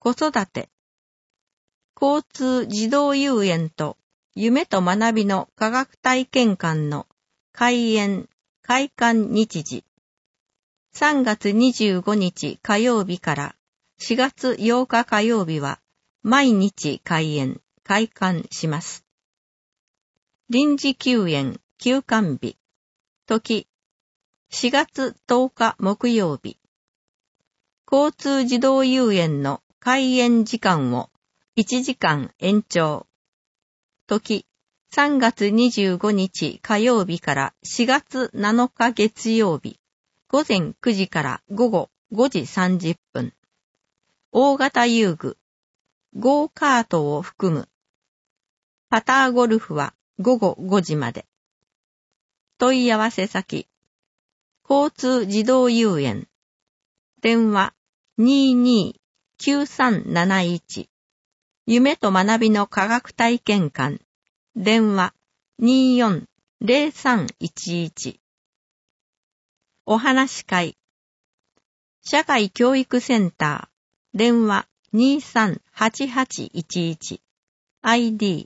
子育て、交通児童遊園と夢と学びの科学体験館の開館日時。3月25日火曜日から4月8日火曜日は毎日開館します。臨時休園休館日。時、4月10日木曜日。交通児童遊園の開園時間を1時間延長。時、3月25日火曜日から4月7日月曜日。午前9時から午後5時30分。大型遊具、ゴーカートを含む。パターゴルフは午後5時まで。問い合わせ先。交通児童遊園。電話229371。夢と学びの科学体験館。電話240311。お話し会。社会教育センター。電話238811。ID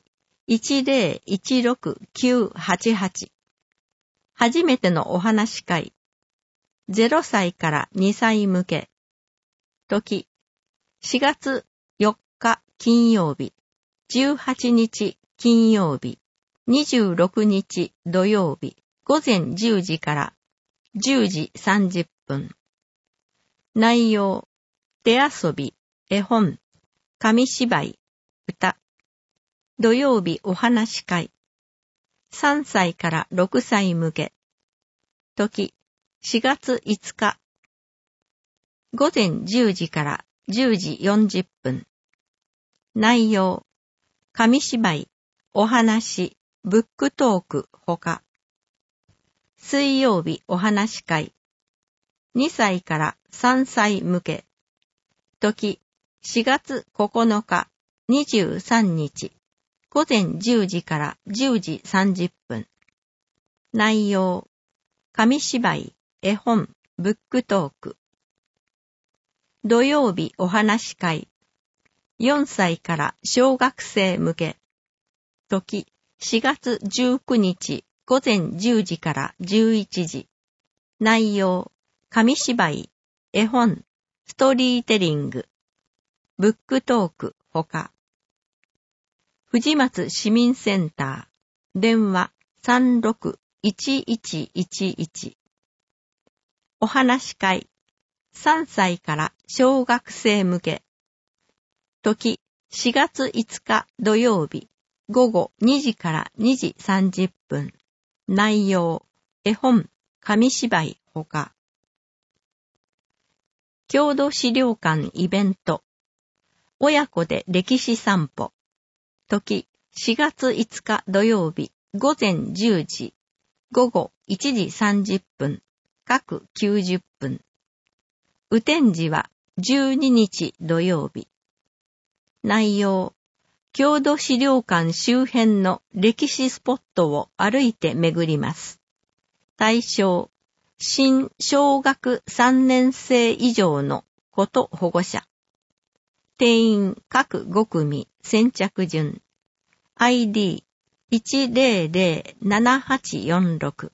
1016988。初めてのお話し会。0歳から2歳向け。時、4月4日金曜日、18日金曜日、26日土曜日、午前10時から10時30分。内容、手遊び、絵本、紙芝居、歌。土曜日お話し会。3歳から6歳向け。時、4月5日。午前10時から10時40分。内容、紙芝居、お話、ブックトークほか。水曜日お話し会。2歳から3歳向け。時、4月9日、23日。午前10時から10時30分。内容、紙芝居、絵本、ブックトーク。土曜日お話し会。4歳から小学生向け。時、4月19日午前10時から11時。内容、紙芝居、絵本、ストーリーテリング、ブックトークほか。藤松市民センター。電話361111。お話し会。3歳から小学生向け。時、4月5日土曜日、午後2時から2時30分。内容、絵本、紙芝居ほか。郷土資料館イベント。親子で歴史散歩。時、4月5日土曜日、午前10時、午後1時30分、各90分。雨天時は12日土曜日。内容、郷土資料館周辺の歴史スポットを歩いて巡ります。対象、新小学3年生以上の子と保護者。定員各5組先着順。ID 1007846。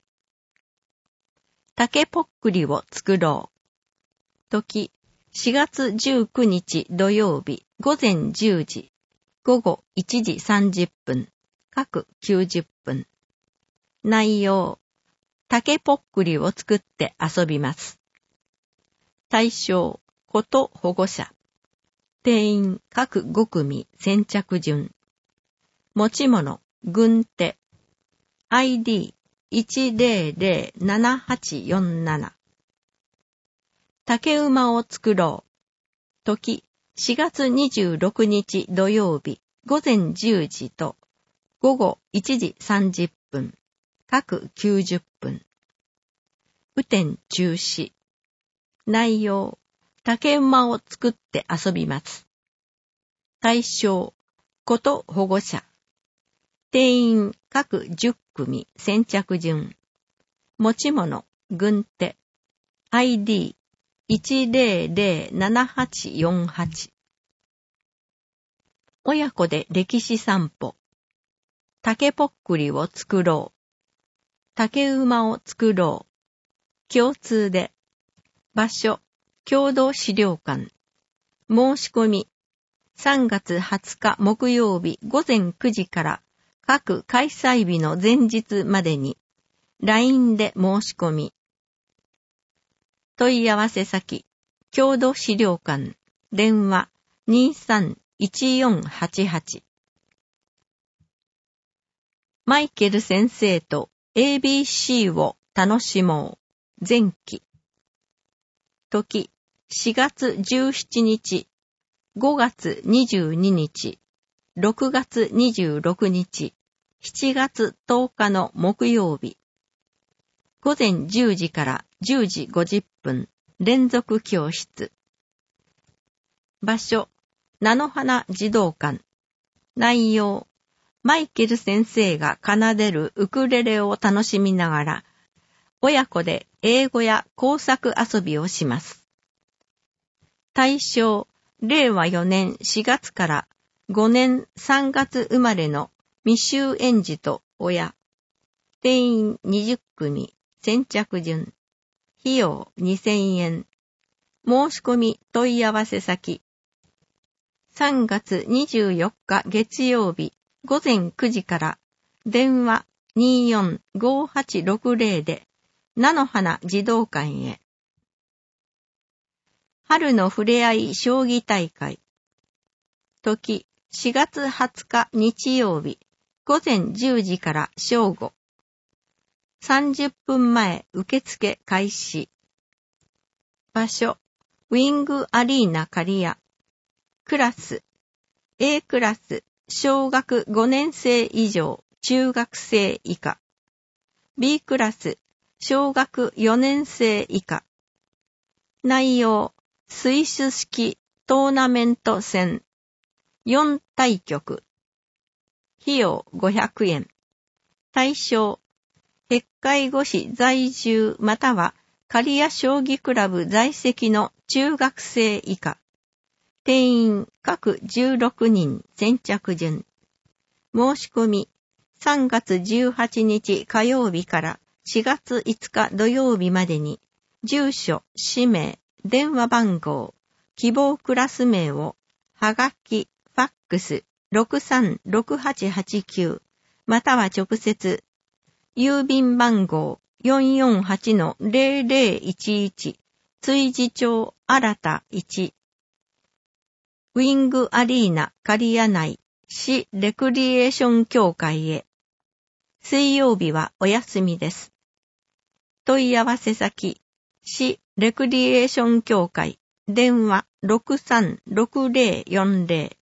竹ぽっくりを作ろう。時、4月19日土曜日午前10時、午後1時30分、各90分。内容、竹ぽっくりを作って遊びます。対象、子と保護者。定員各5組先着順。持ち物、軍手。ID 1007847。竹馬を作ろう。時、4月26日土曜日、午前10時と午後1時30分、各90分。雨天中止。内容、竹馬を作って遊びます。対象、子と保護者。定員各10組先着順。持ち物、軍手。ID 1007848。 親子で歴史散歩。竹ぽっくりを作ろう。竹馬を作ろう。共通で。場所、共同資料館。申し込み。3月20日木曜日午前9時から各開催日の前日までに LINE で申し込み。問い合わせ先、郷土資料館、電話 23-1488。マイケル先生と ABC を楽しもう。前期。時、4月17日、5月22日、6月26日、7月10日の木曜日。午前10時から10時50分、連続教室。場所、菜の花児童館。内容、マイケル先生が奏でるウクレレを楽しみながら、親子で英語や工作遊びをします。対象、令和4年4月から5年3月生まれの未就園児と親。定員20組、先着順。費用2000円。申し込み問い合わせ先。3月24日月曜日午前9時から電話245860で菜の花児童館へ。春のふれあい将棋大会。時4月20日日曜日午前10時から正午。30分前受付開始。場所、ウィングアリーナ刈谷。クラス、A クラス、小学5年生以上、中学生以下。B クラス、小学4年生以下。内容、スイス式トーナメント戦。4対局。費用500円。対象、別海護市在住または刈谷将棋クラブ在籍の中学生以下。定員各16人先着順。申し込み3月18日火曜日から4月5日土曜日までに住所、氏名、電話番号、希望クラス名をはがき、ファックス636889または直接郵便番号 448-0011 追事町新田1ウィングアリーナ刈谷内市レクリエーション協会へ。水曜日はお休みです。問い合わせ先、市レクリエーション協会、電話636040。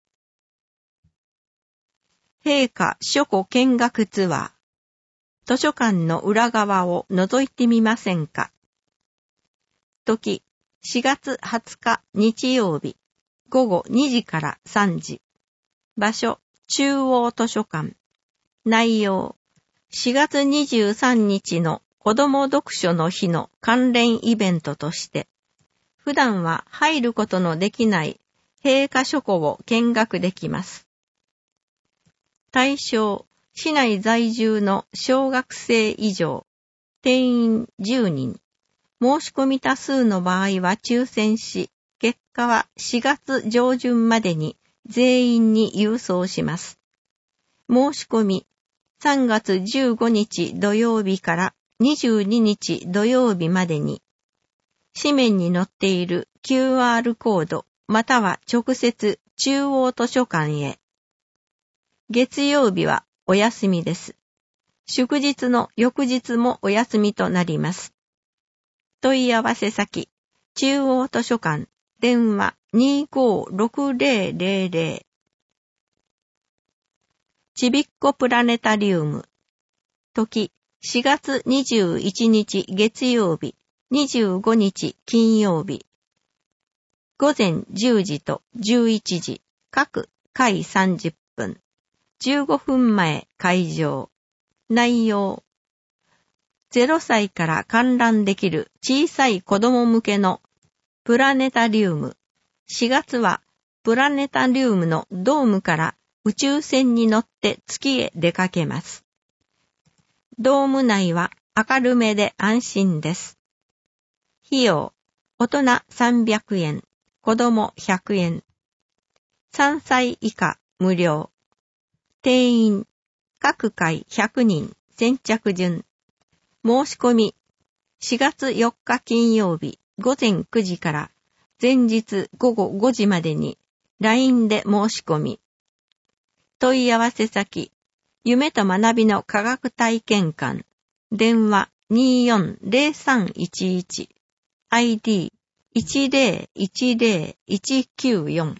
陛下書庫見学ツアー。図書館の裏側を覗いてみませんか。時、4月20日日曜日。午後2時から3時。場所、中央図書館。内容、4月23日の子ども読書の日の関連イベントとして、普段は入ることのできない陛下書庫を見学できます。対象、市内在住の小学生以上、定員10人。申し込み多数の場合は抽選し、結果は4月上旬までに全員に郵送します。申し込み3月15日土曜日から22日土曜日までに紙面に載っている QR コードまたは直接中央図書館へ。月曜日はお休みです。祝日の翌日もお休みとなります。問い合わせ先、中央図書館電話256000。ちびっこプラネタリウム。時、4月21日月曜日、25日金曜日。午前10時と11時、各回30分。15分前開場。内容。0歳から観覧できる小さい子供向けのプラネタリウム。4月はプラネタリウムのドームから宇宙船に乗って月へ出かけます。ドーム内は明るめで安心です。費用、大人300円、子供100円。3歳以下無料。定員、各回100人、先着順。申し込み、4月4日金曜日午前9時から前日午後5時までに LINE で申し込み。問い合わせ先、夢と学びの科学体験館。電話240311。ID 1010194。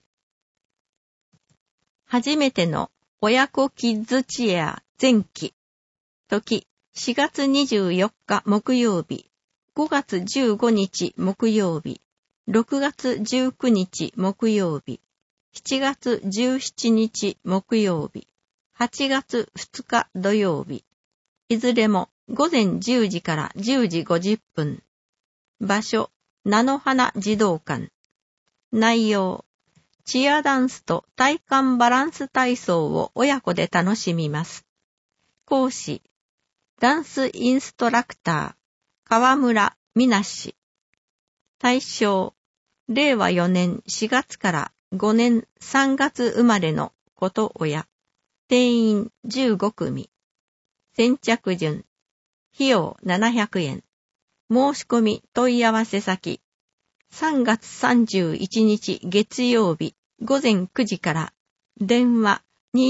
初めての親子キッズチェア前期。時、4月24日木曜日、5月15日木曜日、6月19日木曜日、7月17日木曜日、8月2日土曜日。いずれも午前10時から10時50分。場所、菜の花児童館。内容、チアダンスと体幹バランス体操を親子で楽しみます。講師、ダンスインストラクター、川村みなし。対象、令和4年4月から5年3月生まれの子と親。定員15組。先着順。費用700円。申し込み問い合わせ先。3月31日月曜日午前9時から電話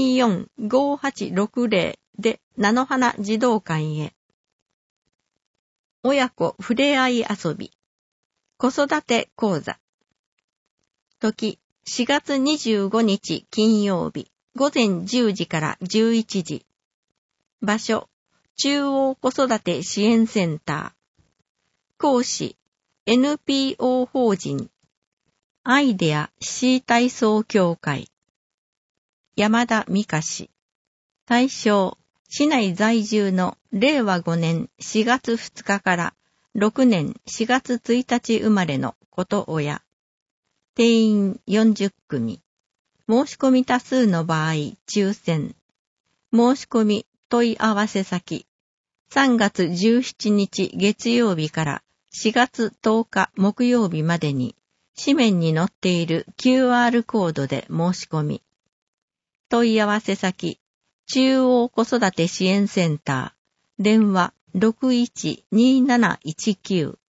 245860で菜の花児童館へ。親子ふれあい遊び。子育て講座。時、4月25日金曜日午前10時から11時。場所、中央子育て支援センター。講師、NPO 法人、アイデア C 体操協会。山田美香氏。対象、市内在住の令和5年4月2日から6年4月1日生まれの子と親。定員40組。申し込み多数の場合、抽選。申し込み問い合わせ先。3月17日月曜日から4月10日木曜日までに、紙面に載っている QR コードで申し込み。問い合わせ先、中央子育て支援センター、電話612719。